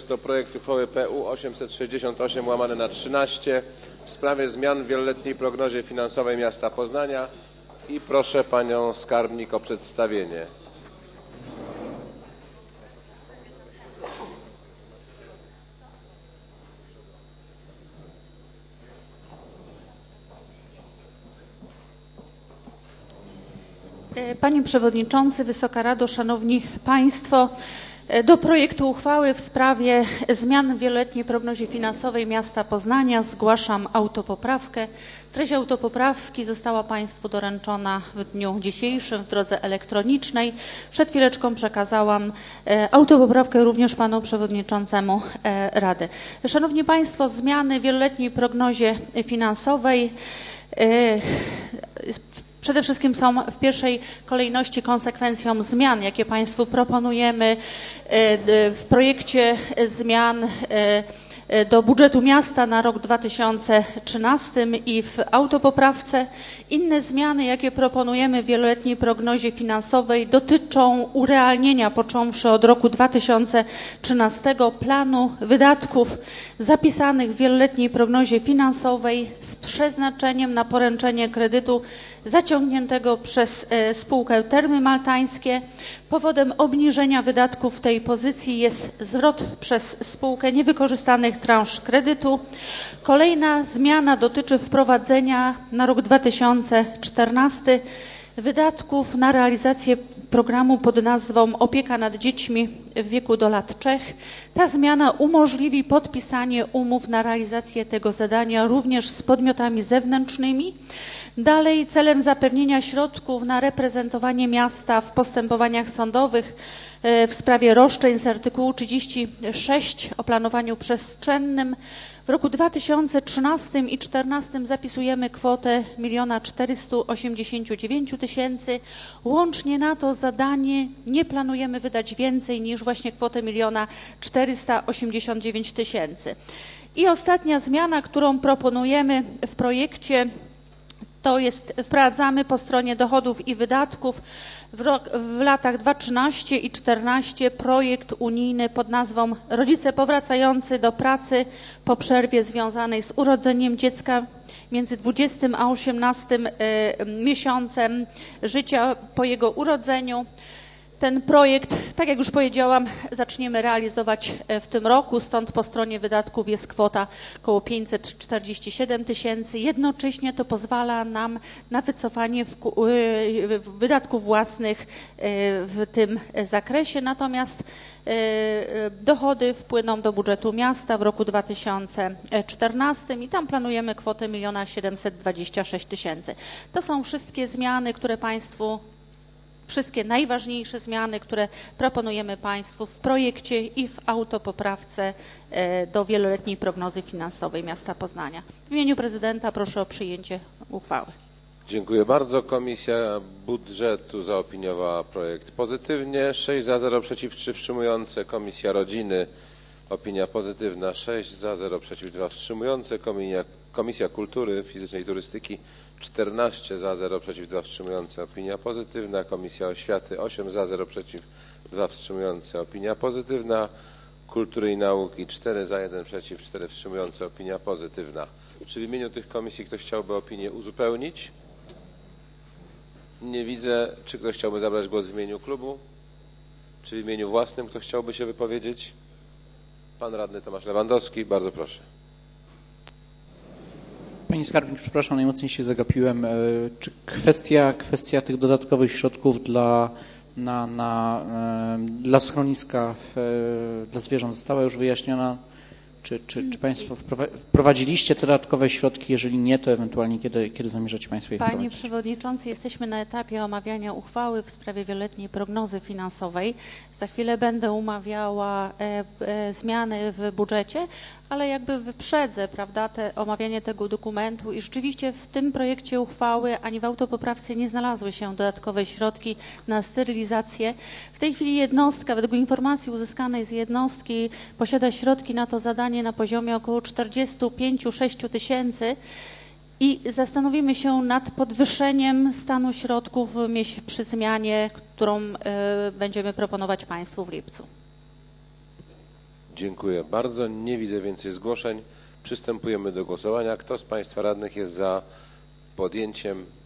jest to projekt uchwały PU 868/13 w sprawie zmian w wieloletniej prognozie finansowej miasta Poznania i proszę panią skarbnik o przedstawienie. Panie Przewodniczący, Wysoka Rado, Szanowni Państwo, do projektu uchwały w sprawie zmian w wieloletniej prognozie finansowej miasta Poznania zgłaszam autopoprawkę. Treść autopoprawki została Państwu doręczona w dniu dzisiejszym w drodze elektronicznej. Przed chwileczką przekazałam autopoprawkę również Panu Przewodniczącemu Rady. Szanowni Państwo, zmiany w wieloletniej prognozie finansowej przede wszystkim są w pierwszej kolejności konsekwencją zmian, jakie Państwu proponujemy w projekcie zmian do budżetu miasta na rok 2013 i w autopoprawce. Inne zmiany, jakie proponujemy w wieloletniej prognozie finansowej, dotyczą urealnienia, począwszy od roku 2013, planu wydatków zapisanych w wieloletniej prognozie finansowej z przeznaczeniem na poręczenie kredytu zaciągniętego przez spółkę Termy Maltańskie. Powodem obniżenia wydatków w tej pozycji jest zwrot przez spółkę niewykorzystanych transz kredytu. Kolejna zmiana dotyczy wprowadzenia na rok 2014 wydatków na realizację programu pod nazwą Opieka nad dziećmi w wieku do lat 3. Ta zmiana umożliwi podpisanie umów na realizację tego zadania również z podmiotami zewnętrznymi. Dalej, celem zapewnienia środków na reprezentowanie miasta w postępowaniach sądowych w sprawie roszczeń z artykułu 36 o planowaniu przestrzennym w roku 2013 i 2014 zapisujemy kwotę 1 489 000. Łącznie na to zadanie nie planujemy wydać więcej niż właśnie kwotę 1 489 000. I ostatnia zmiana, którą proponujemy w projekcie, to jest wprowadzamy po stronie dochodów i wydatków w latach 2013 i 2014 projekt unijny pod nazwą Rodzice powracający do pracy po przerwie związanej z urodzeniem dziecka między 20 a 18 miesiącem życia po jego urodzeniu. Ten projekt, tak jak już powiedziałam, zaczniemy realizować w tym roku, stąd po stronie wydatków jest kwota około 547 000. Jednocześnie to pozwala nam na wycofanie wydatków własnych w tym zakresie, natomiast dochody wpłyną do budżetu miasta w roku 2014 i tam planujemy kwotę 1 726 000. To są wszystkie zmiany, które Państwu wszystkie najważniejsze zmiany, które proponujemy Państwu w projekcie i w autopoprawce do wieloletniej prognozy finansowej miasta Poznania. W imieniu prezydenta proszę o przyjęcie uchwały. Dziękuję bardzo. Komisja Budżetu zaopiniowała projekt pozytywnie. 6 za, 0 przeciw, 3 wstrzymujące. Komisja Rodziny opinia pozytywna. 6 za, 0 przeciw, 2 wstrzymujące. Komisja Kultury Fizycznej i Turystyki 14 za, 0 przeciw, 2 wstrzymujące, opinia pozytywna. Komisja Oświaty 8 za, 0 przeciw, 2 wstrzymujące, opinia pozytywna. Kultury i Nauki 4 za, 1 przeciw, 4 wstrzymujące, opinia pozytywna. Czy w imieniu tych komisji ktoś chciałby opinię uzupełnić? Nie widzę. Czy ktoś chciałby zabrać głos w imieniu klubu? Czy w imieniu własnym ktoś chciałby się wypowiedzieć? Pan radny Tomasz Lewandowski, bardzo proszę. Panie skarbnik, przepraszam, najmocniej się zagapiłem. Czy kwestia tych dodatkowych środków dla schroniska dla zwierząt została już wyjaśniona? Czy Państwo wprowadziliście te dodatkowe środki? Jeżeli nie, to ewentualnie kiedy zamierzacie Państwo je wprowadzić? Panie Przewodniczący, jesteśmy na etapie omawiania uchwały w sprawie wieloletniej prognozy finansowej. Za chwilę będę omawiała zmiany w budżecie, ale jakby wyprzedzę, prawda, omawianie tego dokumentu i rzeczywiście w tym projekcie uchwały ani w autopoprawce nie znalazły się dodatkowe środki na sterylizację. W tej chwili jednostka, według informacji uzyskanej z jednostki, posiada środki na to zadanie na poziomie około 45–6 tysięcy i zastanowimy się nad podwyższeniem stanu środków przy zmianie, którą będziemy proponować Państwu w lipcu. Dziękuję bardzo. Nie widzę więcej zgłoszeń. Przystępujemy do głosowania. Kto z Państwa radnych jest za podjęciem